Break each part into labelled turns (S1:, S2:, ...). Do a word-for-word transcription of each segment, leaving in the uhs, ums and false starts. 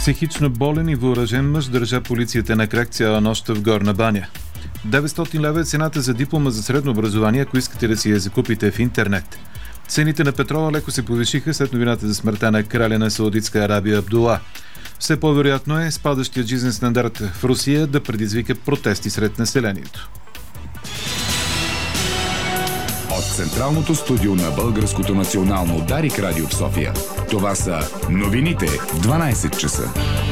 S1: Психично болен и въоръжен мъж държа полицията на крак цяла нощ в Горна баня. деветстотин лева е цената за диплома за средно образование, ако искате да си я закупите в интернет. Цените на петрола леко се повишиха след новината за смъртта на краля на Саудитска Арабия Абдула. Все по-вероятно е спадащият жизнен стандарт в Русия да предизвика протести сред населението.
S2: От Централното студио на Българското национално Дарик радио в София. Това са новините в дванайсет часа.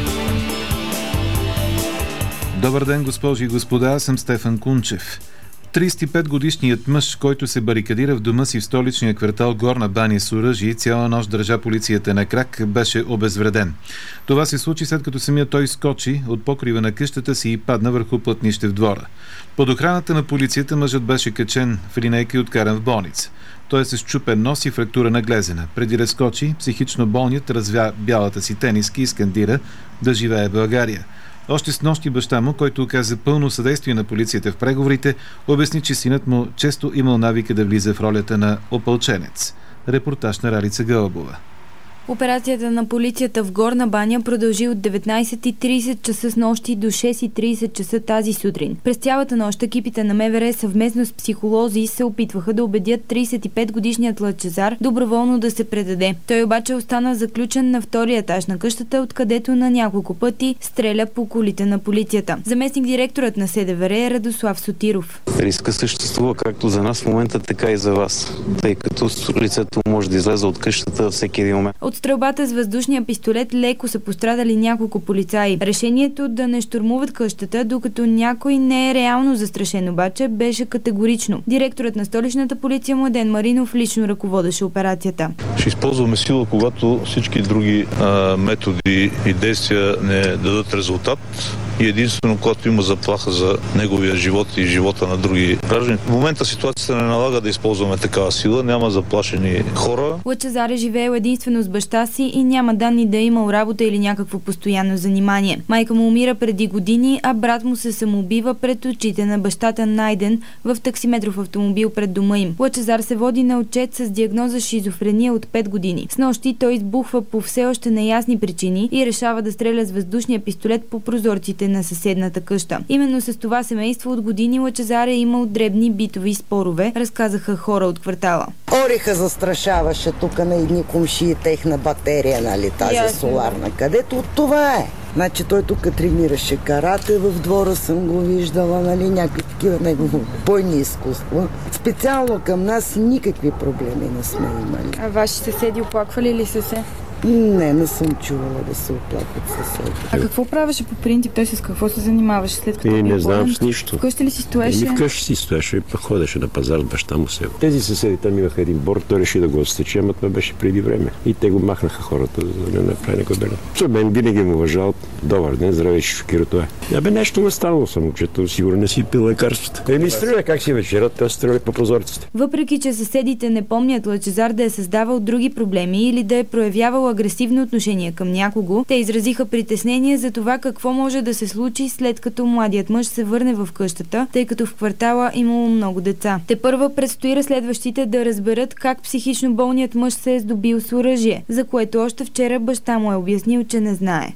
S1: Добър ден, госпожи и господа, аз съм Стефан Кунчев. трийсет и пет годишният мъж, който се барикадира в дома си в столичния квартал Горна баня с оръжие и цяла нощ държа полицията на крак, беше обезвреден. Това се случи след като самият той скочи от покрива на къщата си и падна върху плътнище в двора. Под охраната на полицията мъжът беше качен в линейка и откаран в болница. Той е с счупен нос и фрактура на глезена. Преди да скочи, психично болният развя бялата си тениска и скандира да живее България. Още с нощи баща му, който оказа пълно съдействие на полицията в преговорите, обясни, че синът му често имал навика да влиза в ролята на опълченец. Репортаж на Ралица Гълъбова.
S3: Операцията на полицията в Горна баня продължи от деветнайсет и трийсет часа с нощи до шест и трийсет часа тази сутрин. През цялата нощ екипите на МВР съвместно с психолози се опитваха да убедят трийсет и пет годишният Лъчезар доброволно да се предаде. Той обаче остана заключен на втория етаж на къщата, откъдето на няколко пъти стреля по колите на полицията. Заместник директорът на СДВР е Радослав Сотиров.
S4: Риска съществува както за нас в момента, така и за вас, тъй като лицето може да излезе от къщата всеки един момент.
S3: От стрелбата с въздушния пистолет леко са пострадали няколко полицаи. Решението да не щурмуват къщата, докато някой не е реално застрашен обаче, беше категорично. Директорът на столичната полиция Младен Маринов лично ръководеше операцията.
S5: Ще използваме сила, когато всички други а, методи и действия не дадат резултат. И единствено, когато има заплаха за неговия живот и живота на други граждани. В момента ситуацията не налага да използваме такава сила, няма заплашени хора.
S3: Лъчезар е живеел единствено с баща си и няма данни да е имал работа или някакво постоянно занимание. Майка му умира преди години, а брат му се самоубива пред очите на бащата, найден в таксиметров автомобил пред дома им. Лъчезар се води на отчет с диагноза шизофрения от пет години. С нощи той избухва по все още неясни причини и решава да стреля с въздушния пистолет по прозорците на съседната къща. Именно с това семейство от години Лъчезар е имал дребни битови спорове, разказаха хора от квартала.
S6: Ориха застрашаваше тук на едни комши техна батерия, нали, тази Ясно. соларна. Където от това е? Значи той тук тренираше карате, в двора съм го виждала, нали, някакви такива негови бойни изкуства. Специално към нас никакви проблеми не сме имали.
S3: А ваши съседи оплаквали ли са се?
S6: Не, не съм чувала да се оплакват съседи.
S3: А какво правеше по принцип? Той с какво се занимаваше след като
S7: И не знам с нищо.
S3: Вкъщи ли си стоеше?
S7: Еми вкъщи си стоеше и ходеше на пазар с баща му село. Тези съседи там имаха един борд, той реши да го отстече, ама това беше преди време. И те го махнаха хората, за да не направи някой белен. Той мен винаги му уважал. Добър ден, здравей, ще шокира това. Абе нещо не станало съм, момчето, сигурно не си пил лекарствата. Еми стреля, как си вечера, той стреля по прозорците.
S3: Въпреки че съседите не помнят Лъчезар да е създавал други проблеми или да е проявявал агресивно отношение към някого, те изразиха притеснение за това какво може да се случи след като младият мъж се върне в къщата, тъй като в квартала имало много деца. Тепърва предстои разследващите да разберат как психично болният мъж се е здобил с оръжие, за което още вчера баща му е обяснил, че не знае.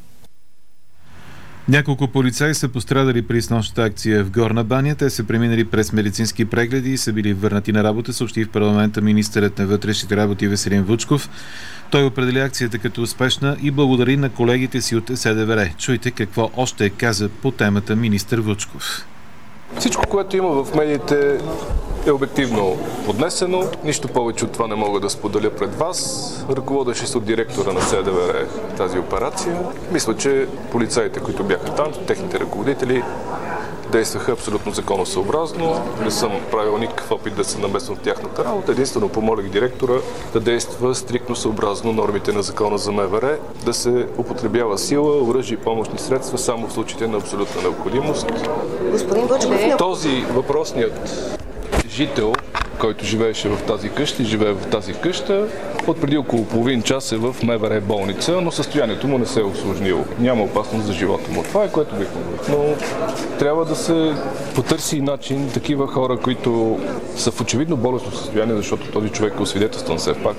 S1: Няколко полицаи са пострадали при снощната акция в Горна баня. Те са преминали през медицински прегледи и са били върнати на работа, съобщи в парламента министърът на вътрешните работи Веселин Вучков. Той определи акцията като успешна и благодари на колегите си от СДВР. Чуйте какво още каза по темата министър Вучков.
S8: Всичко, което има в медиите, е обективно поднесено. Нищо повече от това не мога да споделя пред вас. Ръководеше се от директора на СДВР тази операция. Мисля, че полицаите, които бяха там, техните ръководители, действаха абсолютно законосъобразно. Не съм правил никакъв опит да се намесвам в тяхната работа. Единствено помолих директора да действа стриктно съобразно нормите на закона за МВР, да се употребява сила, оръжие и помощни средства само в случаите на абсолютна необходимост.
S6: Господин Вучков,
S8: този въпросният жител, който живееше в тази къща и живее в тази къща, от преди около половин час е в МВР болница, но състоянието му не се е усложнило. Няма опасност за живота му. Това е което бих могъл. Но трябва да се потърси начин такива хора, които са в очевидно болестно състояние, защото този човек е освидетелстван все пак,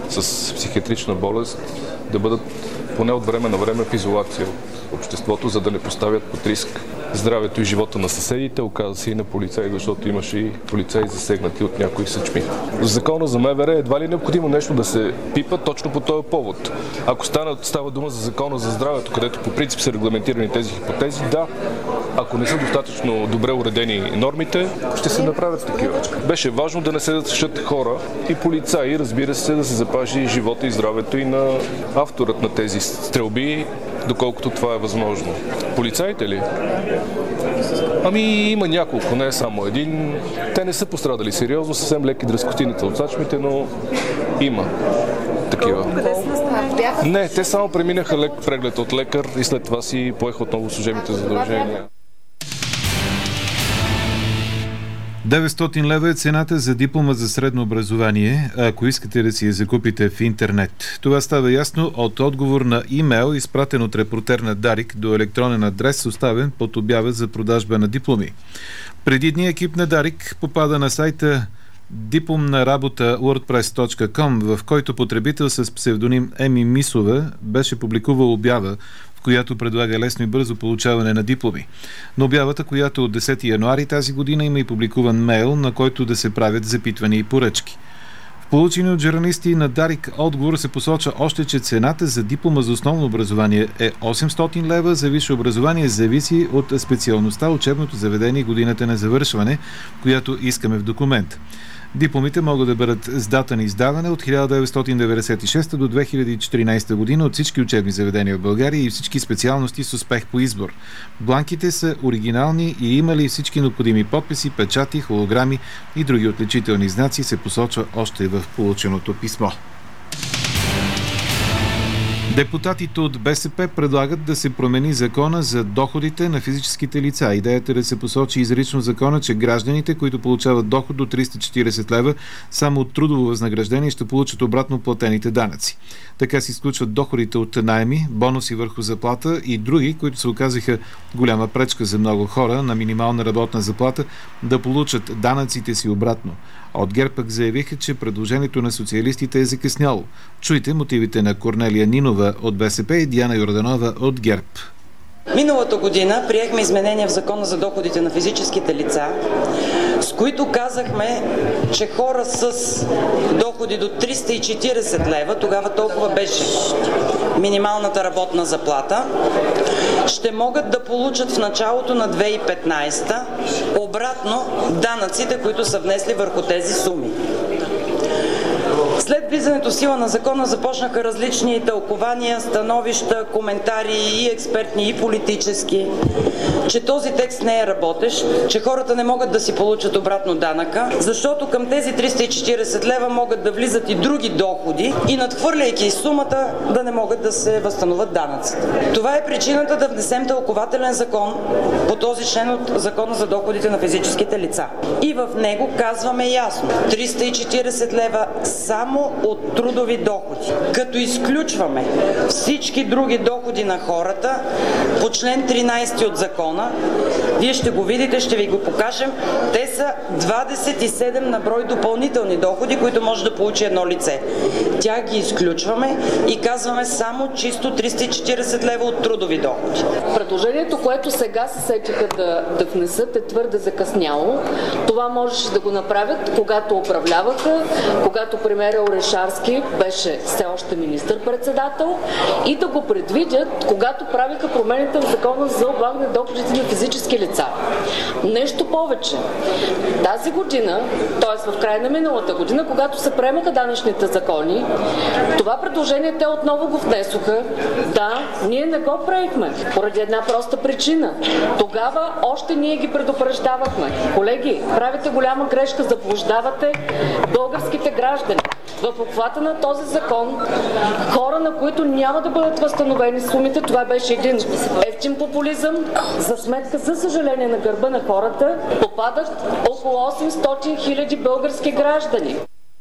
S8: с психиатрична болест да бъдат поне от време на време в изолация от обществото, за да не поставят под риск здравето и живота на съседите, оказа се и на полицаи, защото имаше и полицаи засегнати от някои съчми. В закона за МВР едва ли е необходимо нещо да се пипа точно по този повод. Ако стана, става дума за закона за здравето, където по принцип са регламентирани тези хипотези, да, ако не са достатъчно добре уредени нормите, ще се направят такива. Беше важно да не се застрашат хора и полицаи, разбира се, да се запази живота и здравето и на авторът на тези стрелби, доколкото това е възможно. Полицаите ли? Ами има няколко, не е само един. Те не са пострадали сериозно, съвсем леки дръскотините от сачмите, но има такива. Не, те само преминаха лек преглед от лекар и след това си поеха отново служебните задължения.
S1: деветстотин лева е цената за диплома за средно образование, ако искате да си я закупите в интернет. Това става ясно от отговор на имейл, изпратен от репортер на Дарик до електронен адрес, оставен под обява за продажба на дипломи. Преди дни екип на Дарик попада на сайта дипломна работа wordpress точка com, в който потребител с псевдоним Еми Мисова беше публикувал обява, в която предлага лесно и бързо получаване на дипломи. На обявата, която от десети януари тази година, има и публикуван мейл, на който да се правят запитвания и поръчки. В получени от журналисти на Дарик отговор се посочва още, че цената за диплома за основно образование е осемстотин лева, за висше образование зависи от специалността, учебното заведение и годината на завършване, която искаме в документ. Дипломите могат да бъдат с дата на издаване от хиляда деветстотин деветдесет и шеста до две хиляди и четиринадесета година от всички учебни заведения в България и всички специалности с успех по избор. Бланките са оригинални и имали всички необходими подписи, печати, холограми и други отличителни знаци, се посочва още в полученото писмо. Депутатите от БСП предлагат да се промени закона за доходите на физическите лица. Идеята е да се посочи изрично закона, че гражданите, които получават доход до триста и четиридесет лева само от трудово възнаграждение, ще получат обратно платените данъци. Така се изключват доходите от наеми, бонуси върху заплата и други, които се оказаха голяма пречка за много хора на минимална работна заплата да получат данъците си обратно. От ГЕРБ пък заявиха, че предложението на социалистите е закъсняло. Чуйте мотивите на Корнелия Нинова от БСП и Диана Йорданова от ГЕРБ.
S9: Миналата година приехме изменения в Закона за доходите на физическите лица, с които казахме, че хора с доходи до триста и четиридесет лева, тогава толкова беше минималната работна заплата, ще могат да получат в началото на две хиляди и петнадесета обратно данъците, които са внесли върху тези суми. След влизането в сила на закона започнаха различни тълкования, становища, коментари и експертни, и политически, че този текст не е работещ, че хората не могат да си получат обратно данъка, защото към тези триста и четиридесет лева могат да влизат и други доходи и надхвърляйки сумата да не могат да се възстановят данъците. Това е причината да внесем тълкователен закон по този член от Закона за доходите на физическите лица. И в него казваме ясно, триста и четиридесет лева само от трудови доходи, като изключваме всички други доходи на хората по член тринадесети от закона. Вие ще го видите, ще ви го покажем. Те са двадесет и седем на брой допълнителни доходи, които може да получи едно лице. Тя ги изключваме и казваме само чисто триста и четиридесет лева от трудови доходи.
S10: Предложението, което сега се сетиха да, да внесат, е твърде закъсняло. Това можеше да го направят, когато управляваха, когато премиерът Орешарски беше все още министър-председател, и да го предвидят, когато правиха промените в Закона за облагане на доходите на физически лица. Нещо повече. Тази година, т.е. в края на миналата година, когато се приемаха данъчните закони, това предложение те отново го внесоха. Да, ние не го приехме поради една проста причина. Тогава още ние ги предупреждавахме. Колеги, правите голяма грешка, заблуждавате българските граждани. В обхвата на този закон хора, на които няма да бъдат възстановени сумите, това беше един евтин популизъм, за сметка, за съжаление, на гърба на хората, попадат около осемстотин хиляди български граждани.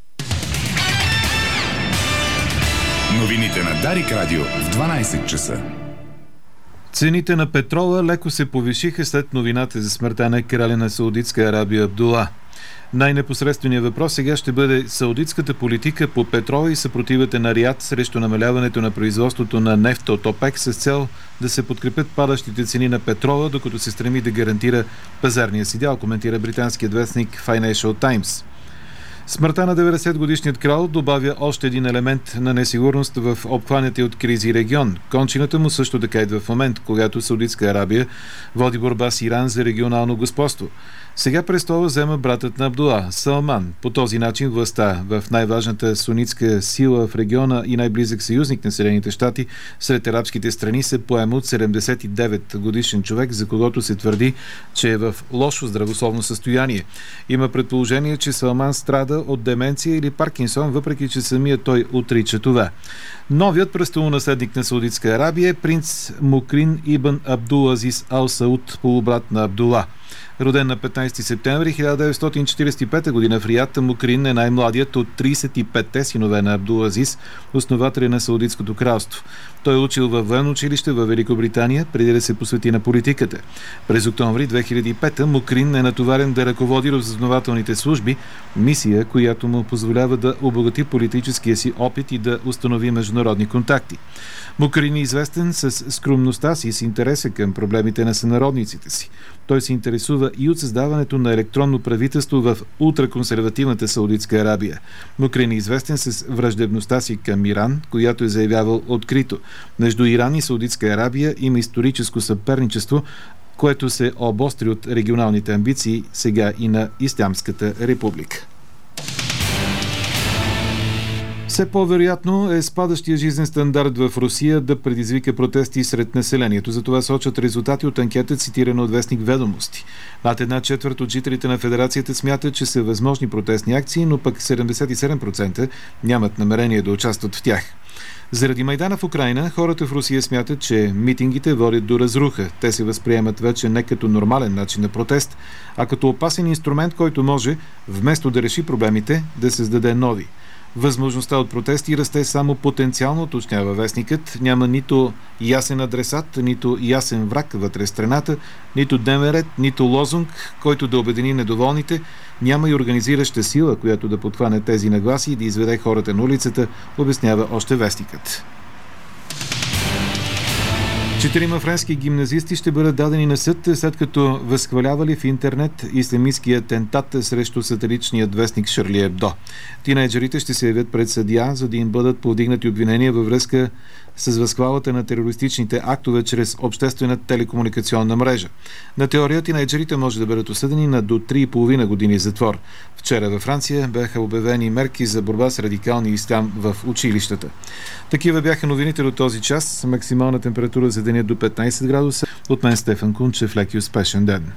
S2: Новините на Дарик Радио в дванадесет часа.
S1: Цените на петрола леко се повишиха след новината за смъртта на краля на Саудитска Арабия Абдула. Най-непосредственият въпрос сега ще бъде саудитската политика по петрола и съпротивата на Риад срещу намаляването на производството на нефта от ОПЕК с цел да се подкрепят падащите цени на петрола, докато се стреми да гарантира пазарния си дял, коментира британският вестник Financial Times. Смъртта на деветдесетгодишният крал добавя още един елемент на несигурност в обхванатия от кризи регион. Кончината му също така идва в момент, когато Саудитска Арабия води борба с Иран за регионално господство. Сега престола взема братът на Абдула, Салман. По този начин властта в най-важната сунитска сила в региона и най-близък съюзник на Съединените щати сред арабските страни се поема от седемдесет и девет годишен човек, за когото се твърди, че е в лошо здравословно състояние. Има предположение, че Салман страда от деменция или Паркинсон, въпреки че самият той отрича това. Новият престолонаследник на Саудитска Арабия е принц Мукрин Ибн Абдул Азиз Ал Сауд, полубрат на Абдула. Роден на петнайсети септември хиляда деветстотин четирийсет и пета година в Риад, Мукрин е най-младият от трийсет и петте синове на Абдул Азиз, основателя на Саудитското кралство. Той е учил във военно училище във Великобритания, преди да се посвети на политиката. През октомври две хиляди и пета Мукрин е натоварен да ръководи разузнавателните служби, мисия, която му позволява да обогати политическия си опит и да установи международни контакти. Мукрин е известен с скромността си и с интереса към проблемите на сънародниците си. Той се интересува и от създаването на електронно правителство в ултраконсервативната Саудитска Арабия. Мукрин е известен с враждебността си към Иран, която е заявявал открито. Между Иран и Саудитска Арабия има историческо съперничество, което се обостри от регионалните амбиции сега и на Ислямската република. Все по-вероятно е спадащия жизнен стандарт в Русия да предизвика протести сред населението. За това сочат резултати от анкета, цитирана от вестник Ведомости. Над една четвърт от жителите на федерацията смятат, че са възможни протестни акции, но пък седемдесет и седем процента нямат намерение да участват в тях. Заради Майдана в Украйна, хората в Русия смятат, че митингите водят до разруха. Те се възприемат вече не като нормален начин на протест, а като опасен инструмент, който може, вместо да реши проблемите, да създаде нови. Възможността от протести расте само потенциално, уточнява вестникът. Няма нито ясен адресат, нито ясен враг вътре в страната, нито дневен ред, нито лозунг, който да обедини недоволните. Няма и организираща сила, която да подхване тези нагласи и да изведе хората на улицата, обяснява още вестникът. Четирима френски гимназисти ще бъдат дадени на съд, след като възхвалявали в интернет ислямистския атентат срещу сатиричният вестник Шарли Ебдо. Тинейджерите ще се явят пред съдия, за да им бъдат повдигнати обвинения във връзка с възхвалата на терористичните актове чрез обществена телекомуникационна мрежа. На теория тинейджерите може да бъдат осъдени на до три и половина години затвор. Вчера във Франция бяха обявени мерки за борба с радикалния ислям в училищата. Такива бяха новините до този час. Максимална температура за деня до петнайсет градуса. От мен Стефан Кунчев, лек и успешен ден.